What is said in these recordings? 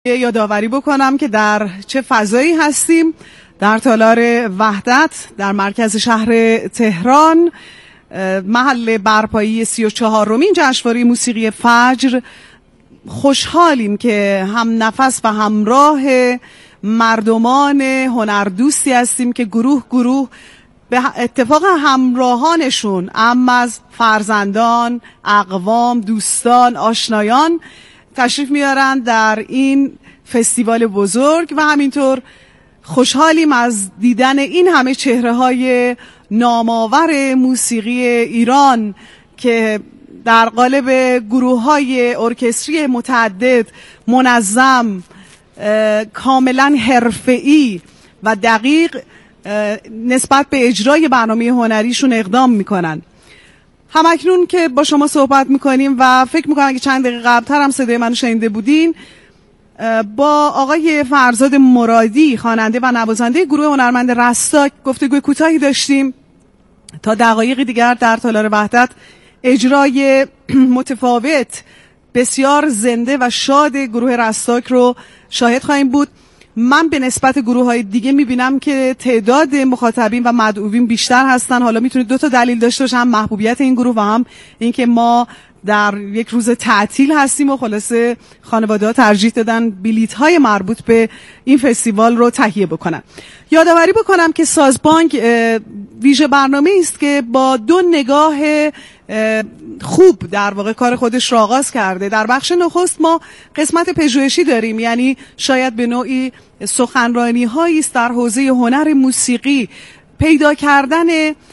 یادآوری بکنم که در چه فضایی هستیم. در تالار وحدت در مرکز شهر تهران، محل برپایی 34مین جشنواره موسیقی فجر. خوشحالیم که هم نفس و همراه مردمان هنردوستی هستیم که گروه به اتفاق همراهانشون، اما از فرزندان، اقوام، دوستان، آشنایان تشریف میارن در این فستیوال بزرگ و همینطور خوشحالیم از دیدن این همه چهره‌های نامآور موسیقی ایران که در قالب گروه‌های ارکستری متعدد، منظم، کاملا حرفه‌ای و دقیق نسبت به اجرای برنامه هنریشون اقدام میکنن. همکنون که با شما صحبت میکنیم و فکر میکنم اگه چند دقیقه قبلتر هم صدای منو شنیده بودین، با آقای فرزاد مرادی، خواننده و نوازنده گروه هنرمند رستاک، گفتگوی کوتاهی داشتیم. تا دقایق دیگر در تالار وحدت اجرای متفاوت، بسیار زنده و شاد گروه رستاک رو شاهد خواهیم بود. من به نسبت گروه‌های دیگه می‌بینم که تعداد مخاطبین و مدعوین بیشتر هستن. حالا میتونید دو تا دلیل داشته باشه، هم محبوبیت این گروه و هم اینکه ما در یک روز تعطیل هستیم و خلاصه خانواده‌ها ترجیح دادن بلیط‌های مربوط به این فستیوال رو تهیه بکنن. یادآوری بکنم که سازبانک ویژه برنامه است که با دو نگاه خوب در واقع کار خودش را آغاز کرده. در بخش نخست ما قسمت پژوهشی داریم، یعنی شاید به نوعی سخنرانی هایی است در حوزه هنر موسیقی، پیدا کردن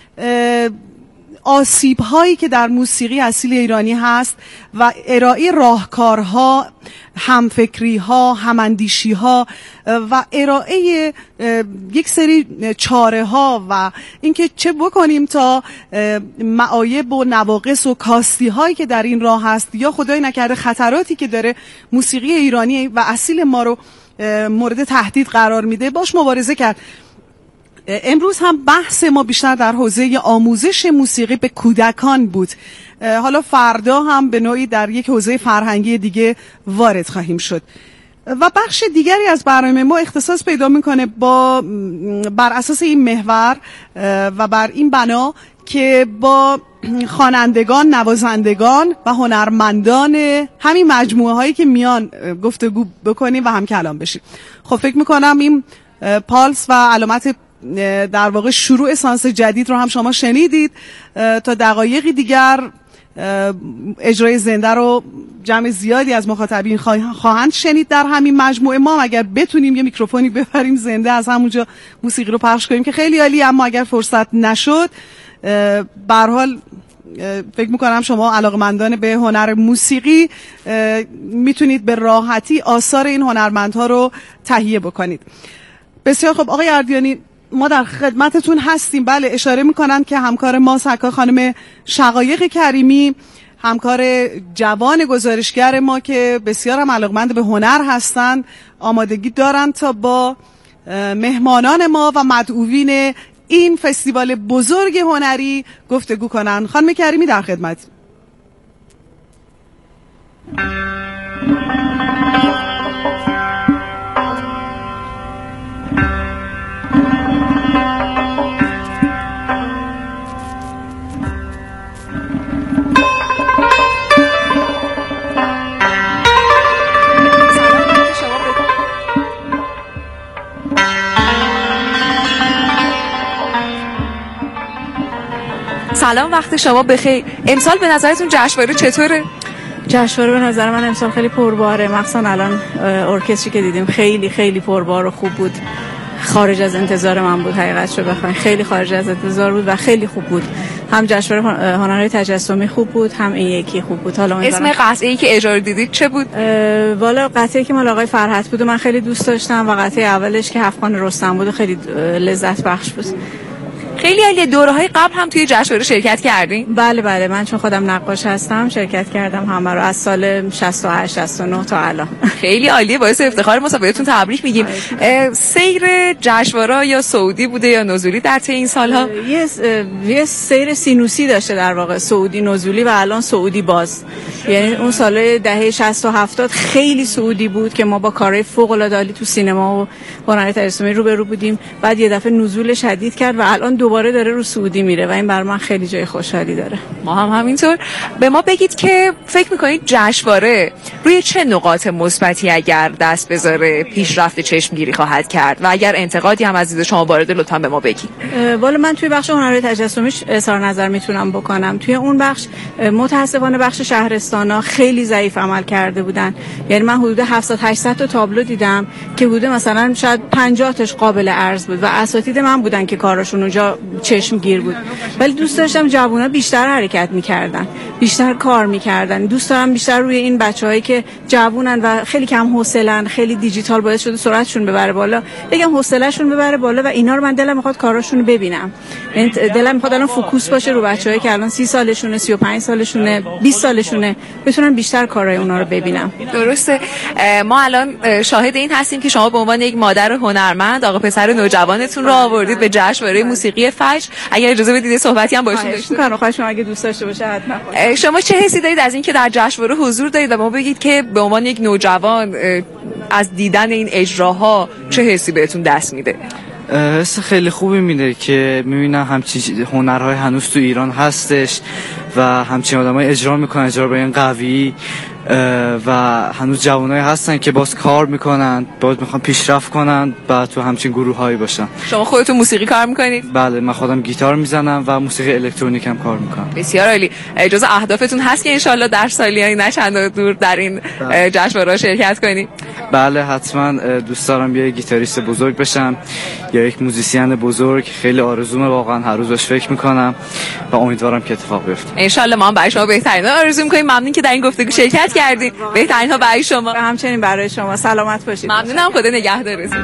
آسیب هایی که در موسیقی اصیل ایرانی هست و ارائه راهکارها، همفکری ها، هماندیشی ها و ارائه یک سری چاره ها و اینکه چه بکنیم تا معایب و نواقص و کاستی هایی که در این راه هست یا خدای نکرده خطراتی که داره موسیقی ایرانی و اصیل ما رو مورد تهدید قرار میده باش مبارزه کرد. امروز هم بحث ما بیشتر در حوزه آموزش موسیقی به کودکان بود. حالا فردا هم به نوعی در یک حوزه فرهنگی دیگه وارد خواهیم شد و بخش دیگری از برنامه ما اختصاص پیدا میکنه بر اساس این محور و بر این بنا که با خوانندگان، نوازندگان و هنرمندان همین مجموعه هایی که میان گفتگو بکنیم و هم کلام بشیم. خب فکر میکنم این پالس و علامت در واقع شروع سانس جدید رو هم شما شنیدید. تا دقایقی دیگر اجرای زنده رو جمع زیادی از مخاطبین خواهند شنید در همین مجموعه. ما اگر بتونیم یه میکروفونی ببریم زنده از همونجا موسیقی رو پخش کنیم که خیلی عالی، اما اگر فرصت نشد به هر حال فکر میکنم شما علاقمندان به هنر موسیقی میتونید به راحتی آثار این هنرمندها رو تهیه بکنید. بسیار خب آقای اردیانی، ما در خدمتتون هستیم. بله، اشاره میکنن که همکار ما سکا خانم شقایق کریمی، همکار جوان گزارشگر ما که بسیار هم علاقمند به هنر هستند، آمادگی دارن تا با مهمانان ما و مدعوین این فستیوال بزرگ هنری گفتگو کنن. خانم کریمی در خدمت. سلام، وقت شما بخیر. امسال به نظرتون جشنواره چطوره؟ جشنواره به نظر من امسال خیلی پرباره، مخصوصا الان ارکستری که دیدیم خیلی خیلی پربار و خوب بود. خارج از انتظار من بود، حقیقتشو بخواید خیلی خارج از انتظار بود و خیلی خوب بود. هم جشنواره هنرهای تجسمی خوب بود، هم این یکی خوب بود. حالا اسم قطعه‌ای که اجرا دیدید چه بود؟ والا قطعه‌ای که مال آقای فرحت بود و من خیلی دوست داشتم و قطعه اولش که هفت‌خوان رستم بود و خیلی لذت بخش بود. خیلی عالیه. دوره‌های قبل هم توی جشنواره شرکت کردین؟ بله من چون خودم نقاش هستم شرکت کردم همه رو از سال 68 69 تا الان. خیلی عالیه، باعث افتخار ما. بهتون تبریک میگیم. سیر جشنواره یا صعودی بوده یا نزولی در طی این سالها؟ یه سیر سینوسی داشته در واقع، صعودی نزولی و الان صعودی باز. یعنی اون سال دهه 60 و 70 خیلی صعودی بود که ما با کارهای فوق العاده عالی تو سینما و هنر تجسمی روبرو بودیم، بعد یه دفعه نزول شدید کرد و الان دوباره داره رو صعودی میره و این بر من خیلی جای خوشحالی داره. ما هم همینطور. به ما بگید که فکر میکنید جشنواره روی چه نقاط مثبتی اگر دست بذاره پیشرفت چشمگیری خواهد کرد و اگر انتقادی هم از دید شما وارد لطفا به ما بگید. والا من توی بخش هنر تجسمی اظهار نظر میتونم بکنم. توی اون بخش متاسفانه بخش شهرستانا خیلی ضعیف عمل کرده بودن. یعنی من حدود 700 800 تا تابلو دیدم که بوده مثلا شاید 50 تاش قابل عرض بود و اساتید من بودن که کارشون اونجا چشمگیر بود. ولی دوست داشتم جوونا بیشتر حرکت میکردن، بیشتر کار میکردن. دوست دارم بیشتر روی این بچه‌هایی که جوونن و خیلی کم حوصله‌ن، خیلی دیجیتال باعث شده سرعتشون ببره بالا، بگم حوصله‌شون ببره بالا و اینا رو من دلم میخواد کاراشون رو ببینم. یعنی دلم میخواد الان فوکوس باشه رو بچه‌هایی که الان 30 سالشونه، 35 سالشونه، 20 سالشونه، بتونن بیشتر کارهای اونا رو ببینم. درسته. ما الان شاهد این هستیم که شما به عنوان یک مادر هنرمند آقا پسر نوجوانتون رو آوردید به جشنواره موسیقی فجر. اگر اجازه بدید صحبتی هم باشیم داشته باشیم. خواهش می‌کنم اگه دوست داشته باشه حتما. شما چه حسی دارید از اینکه در جشنواره حضور دارید و ما بگید که به عنوان یک نوجوان از دیدن این اجراها چه حسی بهتون دست میده؟ حس خیلی خوبی میده که میبینم همچین هنرهای هنوز تو ایران هستش و همچین آدمای اجرا میکنن، اجرا با این قوی و هنوز جوانایی هستن که باز کار میکنن، باز میخوان پیشرفت کنن و تو همچین گروهایی باشن. شما خودتون موسیقی کار میکنید؟ بله من خودم گیتار میزنم و موسیقی الکترونیک هم کار میکنم. بسیار عالی. جزء اهدافتون هست که انشالله در سالیانی نه چند دور در این جشنواره شرکت کنید؟ بله حتما دوست دارم یه گیتاریست بزرگ بشم یا یک موزیسین بزرگ. خیلی آرزومه، واقعا هر روز بهش فکر میکنم و امیدوارم که اتفاق بیفته. انشالله ما هم برای شما بهترینا آرزو میکنیم. ممنون که در این گفتگو شرکت کردید. بهترین ها برای شما. همچنین برای شما. سلامت باشید. ممنونم. خدا نگهدارتون.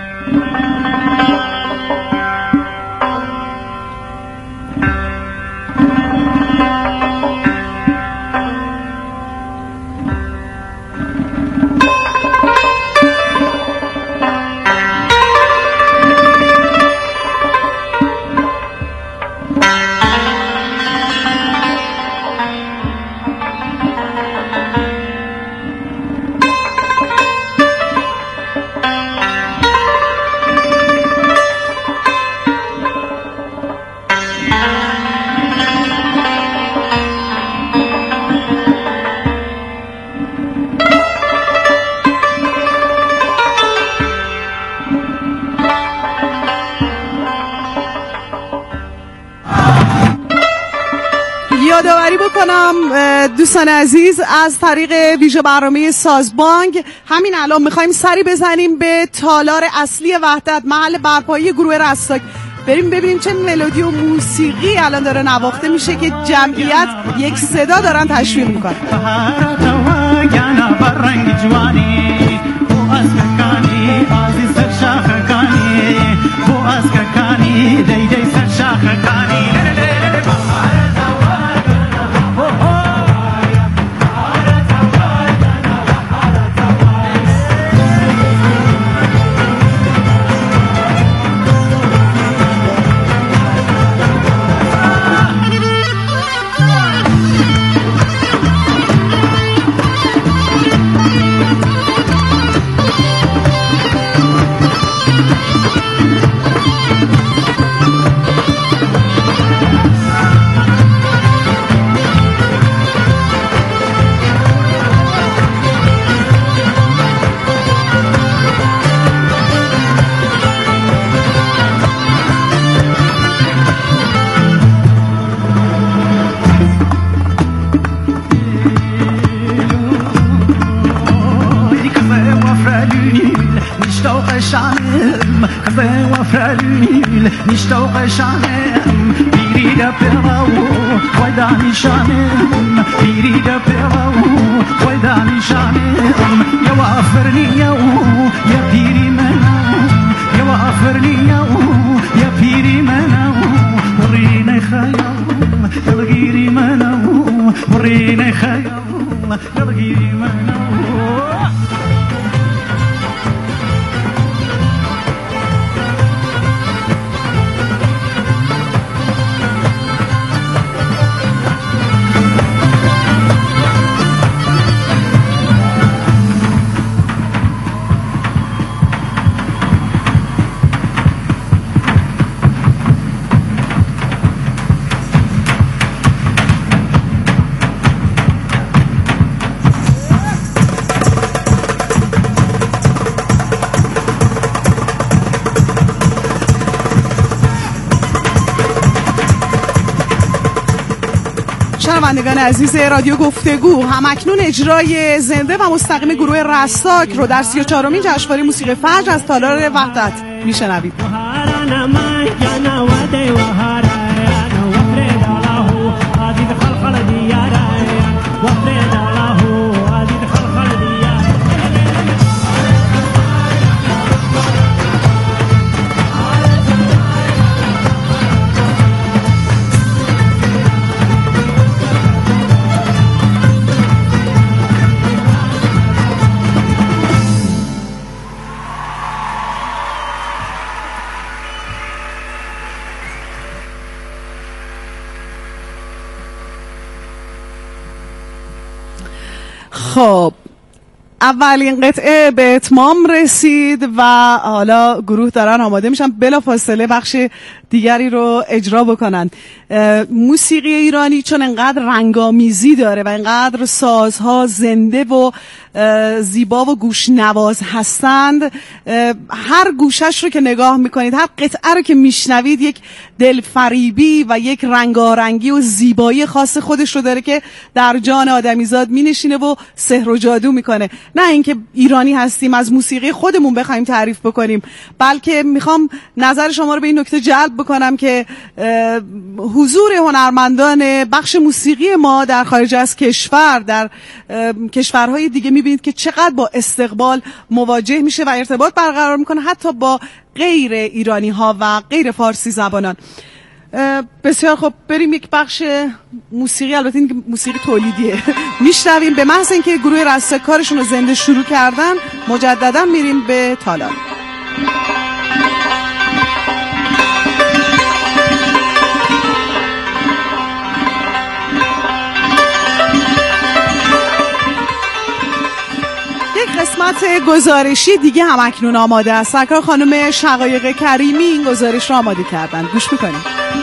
یادآوری بکنم دوستان عزیز از طریق ویژه برنامه سازبانک همین الان میخوایم سری بزنیم به تالار اصلی وحدت، محل برپایی گروه رستاک. بریم ببینیم چه ملودی و موسیقی الان داره نواخته میشه که جمعیت یک صدا دارن تشویق میکنن. نشتاق شانم پیری دا پیراو ویدانی شانم پیری دا پیراو ویدانی شانم یا وافرنی یا پیری منو یا وافرنی یا پیری منو شنوندگان عزیز رادیو گفتگو، همکنون اجرای زنده و مستقیم گروه رساک رو در 34مین جشنواره موسیقی فجر از تالار وحدت میشنوید. خب اولین قطعه به اتمام رسید و حالا گروه دارن آماده میشن بلافاصله بخش دیگری رو اجرا بکنن. موسیقی ایرانی چون انقدر رنگامیزی داره و انقدر سازها زنده و زیبا و گوشنواز هستند، هر گوشش رو که نگاه میکنید، هر قطعه رو که میشنوید، یک دلفریبی و یک رنگارنگی و زیبایی خاص خودش رو داره که در جان آدمیزاد مینشینه و سحر و جادو میکنه. نه اینکه ایرانی هستیم از موسیقی خودمون بخوایم تعریف بکنیم، بلکه میخوام نظر شما رو به این نکته جلب بکنم که حضور هنرمندان بخش موسیقی ما در خارج از کشور، در کشورهای دیگه، میبینید که چقدر با استقبال مواجه میشه و ارتباط برقرار میکنه حتی با غیر ایرانی ها و غیر فارسی زبانان. بسیار خب، بریم یک بخش موسیقی، البته این موسیقی تولیدیه، میشنویم. به محض اینکه گروه رساک کارشون رو زنده شروع کردن، مجددا میریم به تالار. قسمت گزارشی دیگه هم اکنون آماده است. سرکار خانم شقایق کریمی این گزارش رو آماده کردن، گوش میکنیم.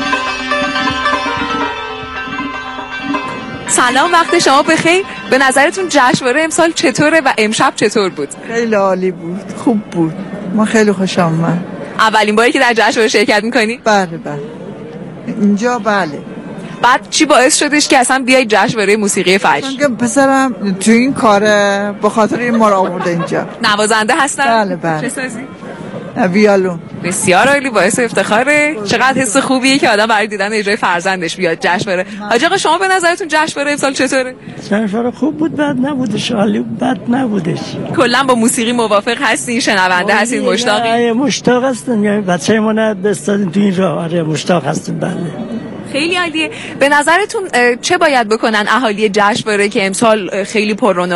سلام، وقت شما بخیر. به نظرتون جشنواره امسال چطوره و امشب چطور بود؟ خیلی عالی بود، خوب بود، ما خیلی خوشم اومد. اولین باری که در جشنواره شرکت میکنی؟ بله اینجا. بله. بعد چی باعث شدش که اصلا بیای جشنواره موسیقی فجر؟ چون که پسرم تو این کاره، به خاطر این ما رو آورده اینجا. نوازنده هستن؟ بله. چه سازی؟ ویالون. بسیار عالی، باعث افتخاره. چقدر حس خوبیه که آدم برای دیدن اجرای فرزندش بیاد جشنواره. حاج آقا، شما به نظرتون جشنواره امسال چطوره؟ جشنواره خوب بود، بد نبودش، عالی بد نبودش. کلا با موسیقی موافق هستین؟ شنونده هستین؟ مشتاقین؟ مشتاق هستم، یعنی بچه‌مون رو بستادیم تو این راه. آره مشتاق هستیم. بله خیلی عالیه. به نظرتون چه باید بکنن اهالی جشنواره که امسال خیلی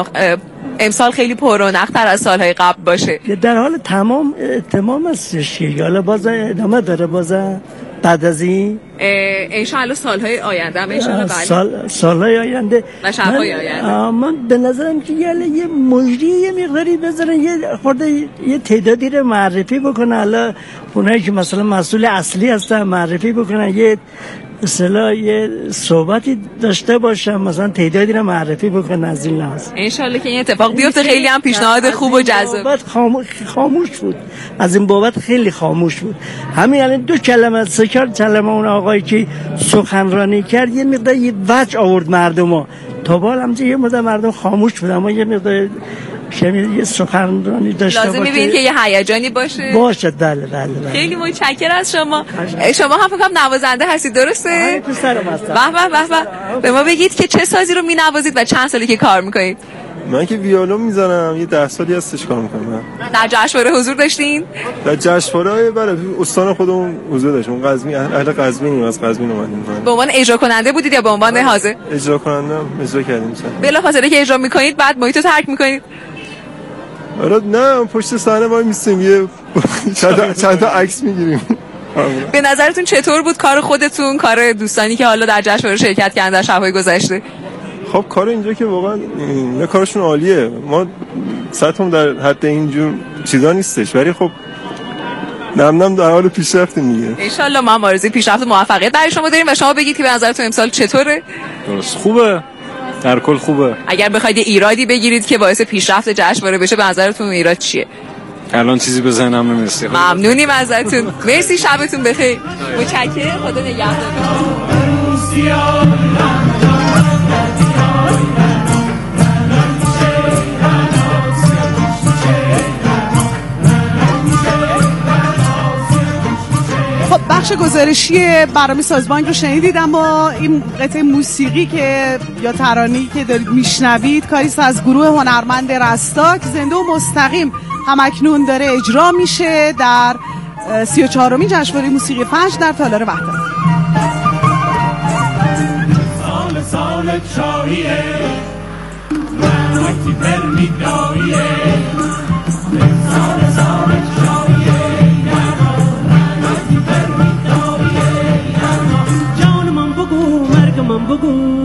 پررونق‌تر از سالهای قبل باشه؟ در حال تمام هستش که حالا باز ادامه داره، باز بعد از این انشاءالله سالهای آینده هم انشاءالله سالهای آینده و شب‌های آینده. من به نظرم که یه مجری یه مقداری بذارن، یه خورده یه تعدادی رو معرفی بکنن. حالا اونایی که مثلا مسئول اصلی هستن معرفی بکنن، یه اصلا یه صحبتی داشته باشم، مثلا تعدادی رو معرفی بکنن از این لحاظ. انشالله که این اتفاق بیفته. خیلی هم پیشنهاد خوب و جذاب. خاموش بود، از این بابت خیلی خاموش بود. همین الان 2 کلمه 3 کلمه اون آقایی که سخنرانی کرد یه مقدار یه وجه آورد مردمو. تا بالا هم یه مقدار مردم خاموش بود، اما یه مقدار یه سخنرانی داشته باشه. لازم می‌بینید که یه هیجانی باشه. بله. خیلی متشکرم از شما. شما هم فکر کنم نوازنده هستید، درسته؟ پسرم هستم. به. به ما بگید که چه سازی رو می‌نوازید و چند سالی که کار می‌کنید؟ من که ویولون میزنم، یه 10 سالی هستش کار میکنم. در جشنواره حضور داشتین؟ در جشنواره بله، استان خودمون حضور داشتیم. قزوین، اهل قزوینیم، از قزوین اومدیم. به عنوان اجرا کننده بودید یا به عنوان حاضر؟ اجرا کنندم، اجرا کردیم. بلافاصله که اجرا میکنید بعد محیط رو ترک میکنید؟ آره نه، پشت صحنه وای میستیم، یه چند تا عکس میگیریم. به نظرتون چطور بود کار خودتون، کار دوستانی که حالا در جشنواره شرکت کردن در شب‌های گذشته؟ خب کار اینجا که واقعا نه، کارشون عالیه. ما سطحمون در حد اینجور چیزا نیستش، ولی خب نم در حال پیشرفتیم دیگه. ان شاءالله ما آرزوی پیشرفت و موفقیت برای شما داریم و شما بگید که به نظرتون امسال چطوره؟ درست خوبه، در کل خوبه. اگر بخواید ایرادی بگیرید که باعث پیشرفت جشنواره بشه، به نظرتون ایراد چیه؟ الان چیزی به ذهنم نمیرسه. ممنونیم ازتون. مرسی، شبتون بخیر. متشکرم. خدا نگهدار. بخش گزارشی برنامه سازبانک رو شنیدید، اما این قطعه موسیقی که یا ترانه‌ای که دارید میشنوید کاریست از گروه هنرمند رستاک، زنده و مستقیم همکنون داره اجرا میشه در 34مین جشنواره موسیقی فجر در تالار وحدت. سال سال شاهیه وقتی برمیداییه سال سال شاهیه وقتی برمیداییه جان من بگو مرگ من بگو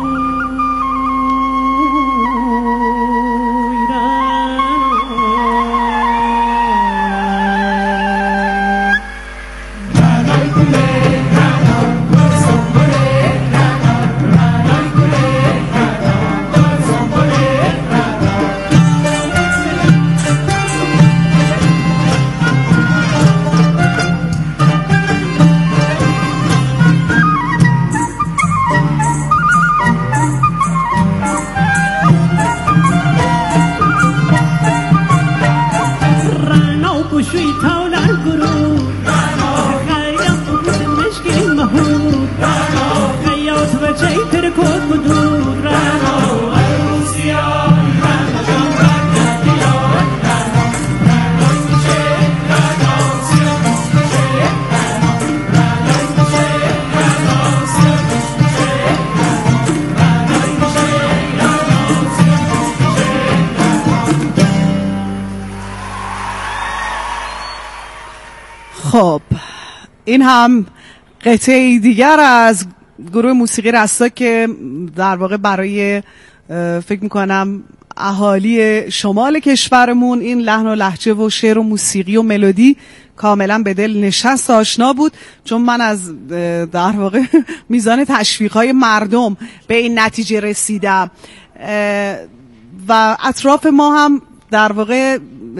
خب این هم قطعه دیگر از گروه موسیقی رستاک که در واقع برای فکر میکنم اهالی شمال کشورمون این لحن و لهجه و شعر و موسیقی و ملودی کاملا به دل نشست آشنا بود، چون من از در واقع میزان تشویق‌های مردم به این نتیجه رسیدم و اطراف ما هم در واقع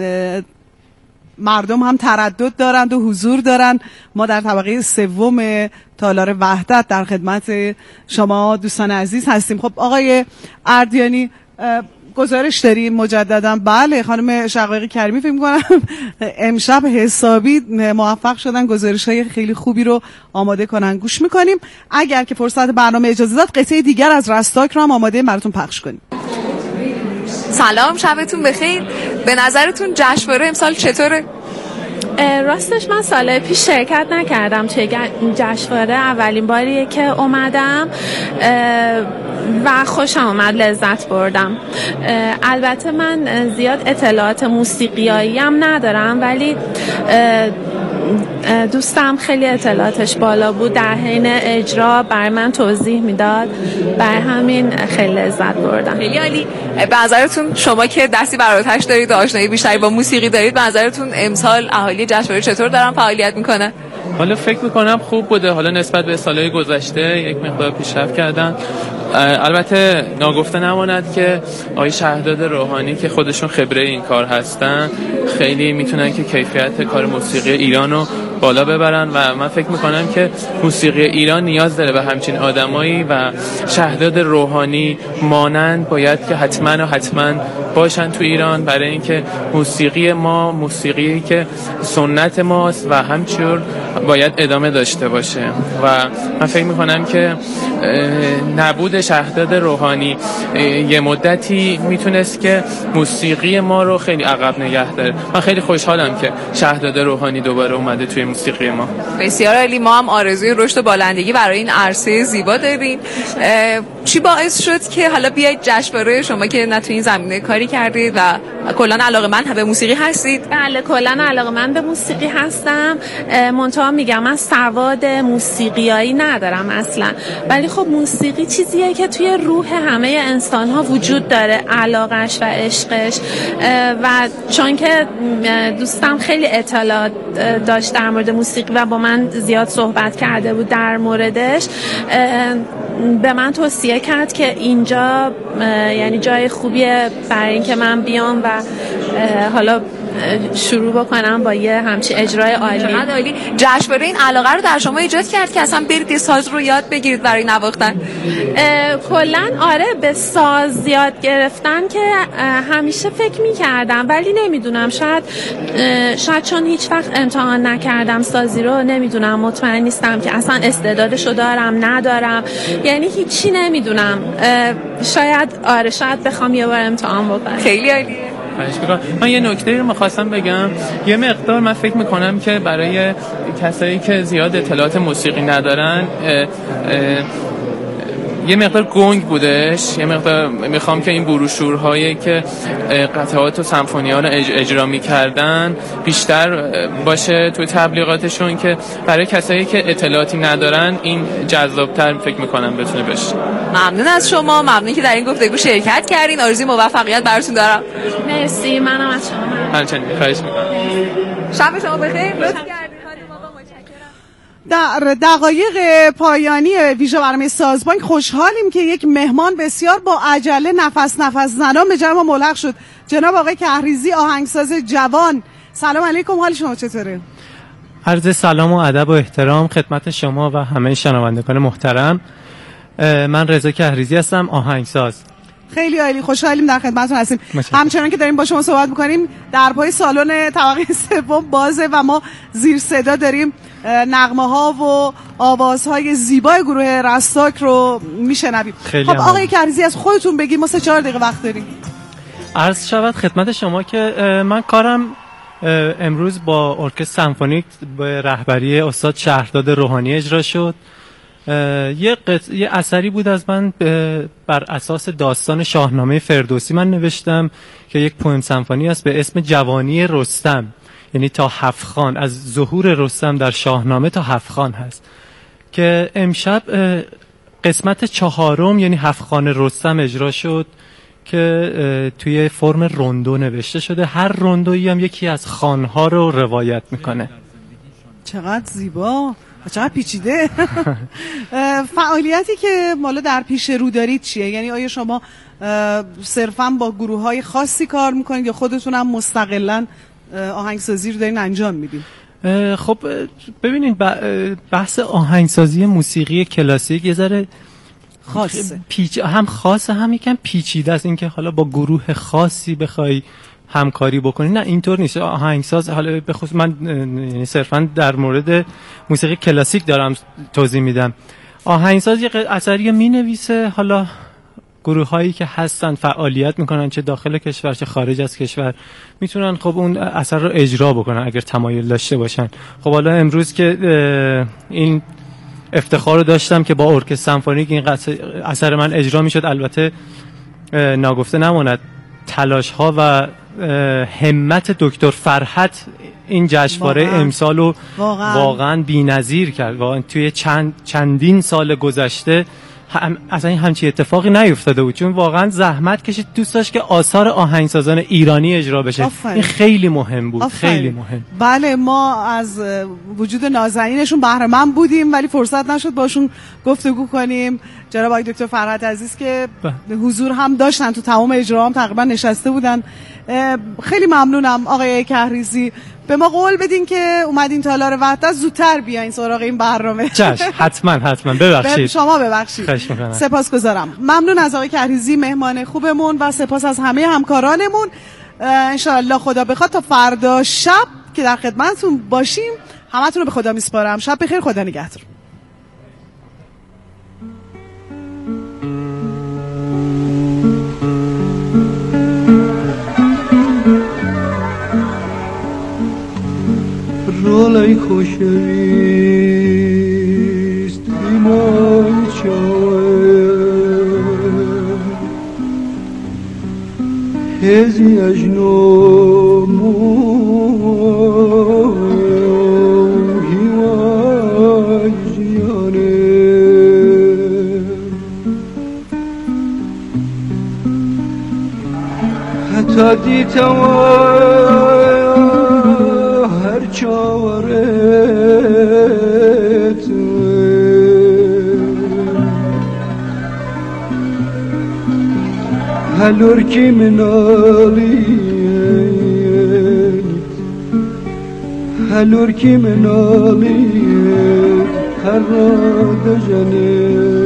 مردم هم تردد دارند و حضور دارند. ما در طبقه سوم تالار وحدت در خدمت شما دوستان عزیز هستیم. خب آقای اردیانی گزارش داریم مجددا؟ بله خانم شقایق کریمی فکر می‌کنم امشب حسابی موفق شدن گزارش‌های خیلی خوبی رو آماده کنن، گوش می‌کنیم. اگر که فرصت برنامه اجازه داد قطعه دیگر از رستاک رو هم آماده براتون پخش کنیم. سلام، شبتون بخیر. به نظرتون جشنواره امسال چطوره؟ راستش من سال پیش شرکت نکردم توی این جشنواره، اولین باریه که اومدم و خوشم اومد، لذت بردم. البته من زیاد اطلاعات موسیقیایی هم ندارم، ولی دوستم خیلی اطلاعاتش بالا بود، در حین اجرا برای من توضیح میداد، برای همین خیلی لذت بردم. خیلی عالی. به نظرتون شما که دستی بر آتش دارید و آشنایی بیشتری با موسیقی دارید، به نظرتون امسال اهالی جشنواره چطور دارن فعالیت میکنن؟ حالا فکر میکنم خوب بوده، حالا نسبت به سالهای گذشته یک مقدار پیشرفت کردن. البته ناگفته نماند که آقای شهرداد روحانی که خودشون خبره این کار هستن خیلی میتونن که کیفیت کار موسیقی ایران رو بالا ببرن و من فکر میکنم که موسیقی ایران نیاز داره به همچین آدمایی و شهرداد روحانی مانند باید که حتما باشن تو ایران، برای اینکه موسیقی ما موسیقی که سنت ماست و همچنین باید ادامه داشته باشه و من فکر میکنم که نبود شهرداد روحانی یه مدتی میتونست که موسیقی ما رو خیلی عقب نگه داره. من خیلی خوشحالم که شهرداد روحانی دوباره اومده توی موسیقی ما. بسیار عالی. ما هم آرزوی رشد و بالندگی برای این عرصه زیبا داریم. چی باعث شد که حالا بیاید جشنواره، شما که نه توی این زمینه کاری کردید و کلا علاقه‌مند به موسیقی هستید؟ بله کلا علاقه‌مند به موسیقی هستم، منتها میگم من سواد موسیقیایی ندارم اصلا، ولی خب موسیقی چیزیه که توی روح همه انسان‌ها وجود داره، علاقش و عشقش، و چون که دوستم خیلی اطلاعات داشت در مورد موسیقی و با من زیاد صحبت کرده بود در موردش، به من توصیه کرد که اینجا یعنی جای خوبیه برای اینکه من بیام و حالا شروع بکنم با یه همچین اجرای عالی. جشنواره این علاقه رو در شما ایجاد کرد که اصلا برید یه ساز رو یاد بگیرید برای نواختن؟ کلا آره، به ساز یاد گرفتن که همیشه فکر می‌کردم ولی نمیدونم، شاید چون هیچ وقت امتحان نکردم سازی رو، نمیدونم، مطمئن نیستم که اصلا استعدادشو دارم ندارم، یعنی هیچی نمیدونم. شاید بخوام یه بار امتحان بکنم. خیلی عالیه. من یه نکته رو می‌خواستم بگم. یه مقدار من فکر می‌کنم که برای کسایی که زیاد اطلاعات موسیقی ندارن یه مقدار گنگ بودش. یه مقدار میخوام که این بروشورهایی که قطعات و سمفونی‌ها رو اجرا می‌کردن بیشتر باشه توی تبلیغاتشون، که برای کسایی که اطلاعاتی ندارن این جذاب‌تر فکر می‌کنم بتونه بشه. ممنون از شما، ممنون که در این گفتگو شرکت کردین. آرزوی موفقیت براتون دارم. مرسی، منم از شما. همچنین، خواهش می‌کنم. شب شما بخیر. لطف کردید. در دقایق پایانی ویژه برنامه سازبانک خوشحالیم که یک مهمان بسیار با عجله نفس زنان به جمع ما ملحق شد. جناب آقای کهریزی، آهنگساز جوان. سلام علیکم، حال شما چطوره؟ عرض سلام و ادب و احترام خدمت شما و همه شنوندگان محترم. من رضا کهریزی هستم، آهنگساز. خیلی عالی، خوشحالیم در خدمتتون هستیم. همچنان که داریم با شما صحبت می‌کنیم، در پای سالن طبقه سوم بازه و ما زیر صدا داریم نغمه‌ها و آوازهای زیبای گروه رستاک رو میشنویم. خب آقای کهریزی، از خودتون بگید، ما 3-4 دقیقه وقت داریم. عرض شود خدمت شما که من کارم امروز با ارکستر سمفونیک به رهبری استاد شهرداد روحانی اجرا شد. یه اثری بود از من بر اساس داستان شاهنامه فردوسی من نوشتم که یک پویم سمفونی است به اسم جوانی رستم، یعنی تا 7 خوان، از ظهور رستم در شاهنامه تا 7 خوان هست، که امشب قسمت 4 یعنی 7 خوان رستم اجرا شد که توی فرم روندو نوشته شده. هر روندویی هم یکی از خوانها رو روایت میکنه. چقدر زیبا، چقدر پیچیده. فعالیتی که مالا در پیش رو دارید چیه؟ یعنی آیا شما صرفاً با گروه‌های خاصی کار میکنید یا خودتون هم مستقلاً آهنگسازی رو دارین انجام میدین؟ خب ببینید، بحث آهنگسازی موسیقی کلاسیک یه ذره خاصه، هم خاصه هم یکم پیچیده است. اینکه حالا با گروه خاصی بخوای همکاری بکنی، نه اینطور نیست. آهنگساز، حالا به خصوص من یعنی صرفا در مورد موسیقی کلاسیک دارم توضیح میدم، آهنگساز یه اثری مینویسه، حالا گروه هایی که هستن فعالیت میکنن چه داخل کشور چه خارج از کشور، میتونن خب اون اثر رو اجرا بکنن اگر تمایل داشته باشن. خب حالا امروز که این افتخار رو داشتم که با ارکستر سمفونیک این اثر من اجرا میشد، البته ناگفته نماند تلاش ها و همت دکتر فرحت این جشنواره امسال رو واقعا بی‌نظیر کرد. واقعا توی چندین سال گذشته اصلا همچین اتفاقی نیفتاده بود، چون واقعا زحمت کشید، دوست داشت که آثار آهنگسازان ایرانی اجرا بشه. این خیلی مهم بود. خیلی مهم. بله، ما از وجود نازنینشون بهره مند بودیم ولی فرصت نشد باشون گفتگو کنیم. جناب آقای دکتر فرحت عزیز که حضور هم داشتن تو تمام اجرا، هم تقریبا نشسته بودن. خیلی ممنونم آقای کهریزی. به ما قول بدین که اومدین تالار وحدت زودتر بیاین سراغ این برنامه. چشم، حتما ببخشید. شما ببخشید. سپاسگزارم. ممنون از آقای کهریزی مهمان خوبمون و سپاس از همه همکارانمون. انشاءالله خدا بخواد تا فردا شب که در خدمتتون باشیم. همتون رو به خدا میسپارم. شب بخیر، خدا نگهدار. رولای خوشویست ایمای چاوه هزی اجنو موهی جیانه حتی دیتوان چاورت هلور کی منالی هلور کی منالی هر را دجنه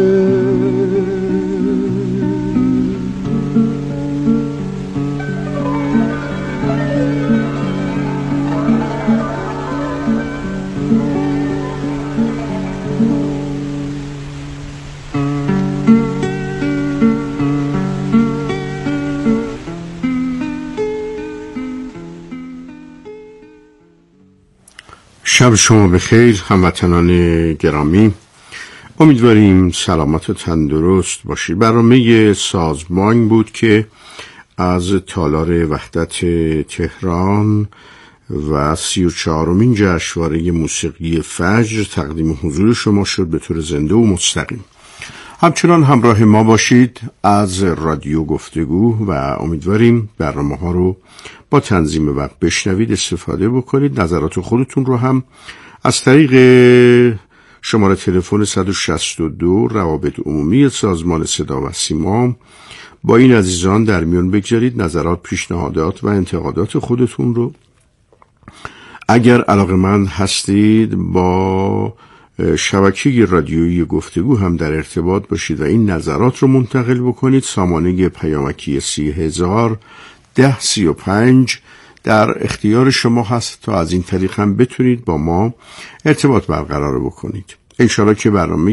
شب شما بخیر هموطنان گرامی، امیدواریم سلامت و تندرست باشید. برنامه سازمان بود که از تالار وحدت تهران و 34مین جشنواره موسیقی فجر تقدیم حضور شما شد به طور زنده و مستقیم. همچنان همراه ما باشید از رادیو گفتگو و امیدواریم برنامه ها رو با تنظیم وقت بشنوید، استفاده بکنید. نظرات خودتون رو هم از طریق شماره تلفن 162 روابط عمومی سازمان صدا و سیما با این عزیزان در میون بگذارید. نظرات، پیشنهادات و انتقادات خودتون رو اگر علاقه‌مند هستید با شبکه رادیویی گفتگو هم در ارتباط باشید و این نظرات رو منتقل بکنید. سامانه پیامکی 301035 در اختیار شما هست تا از این طریق هم بتونید با ما ارتباط برقرار بکنید. انشاءالله که برنامه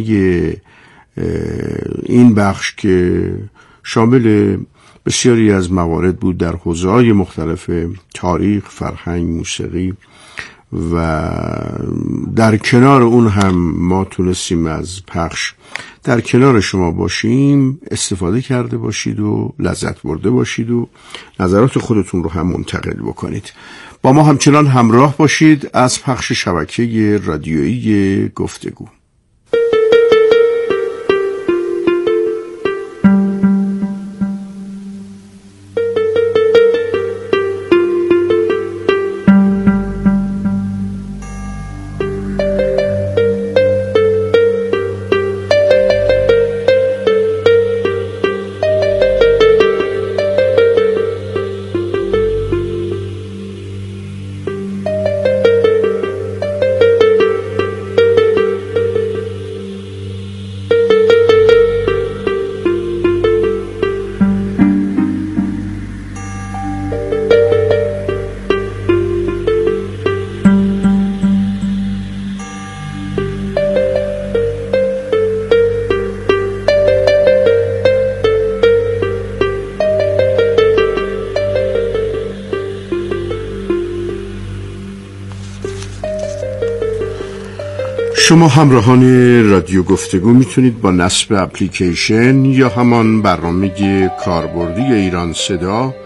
این بخش که شامل بسیاری از موارد بود در حوزه‌های مختلف تاریخ، فرهنگ، موسیقی و در کنار اون هم ما تونستیم از پخش در کنار شما باشیم، استفاده کرده باشید و لذت برده باشید و نظرات خودتون رو هم منتقل بکنید. با ما همچنان همراه باشید از پخش شبکه رادیویی گفتگو. شما همراهان رادیو گفتگو میتونید با نصب اپلیکیشن یا همان برنامه کاربردی ایران صدا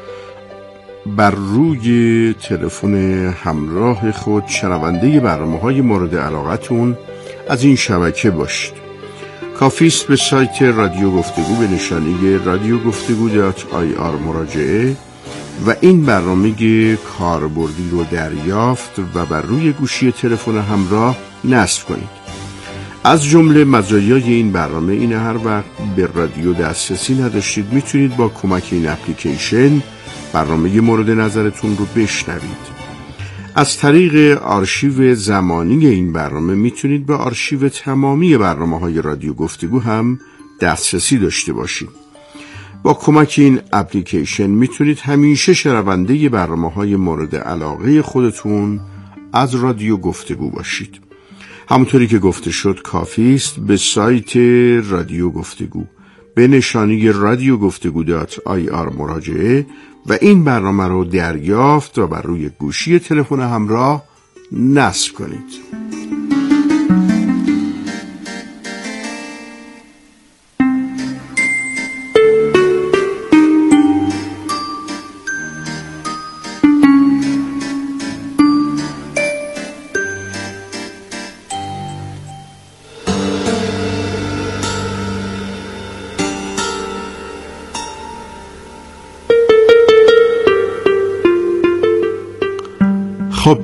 بر روی تلفن همراه خود شنونده برنامه‌های مورد علاقتون از این شبکه باشید. کافی است به سایت رادیو گفتگو به نشانی radiogoftegu.ir مراجعه و این برنامه کاربردی رو دریافت و بر روی گوشی تلفن همراه نصب کنید. از جمله مزایای این برنامه اینه هر وقت به رادیو دسترسی نداشتید میتونید با کمک این اپلیکیشن برنامه مورد نظرتون رو بشنوید. از طریق آرشیو زمانی این برنامه میتونید به آرشیو تمامی برنامه‌های رادیو گفتگو هم دسترسی داشته باشید. با کمک این اپلیکیشن میتونید همیشه شنونده برنامه‌های مورد علاقه خودتون از رادیو گفتگو باشید. همونطوری که گفته شد کافی است به سایت رادیو گفتگو به نشانی radiogoftegu.ir مراجعه و این برنامه رو دریافت و بر روی گوشی تلفن همراه نصب کنید.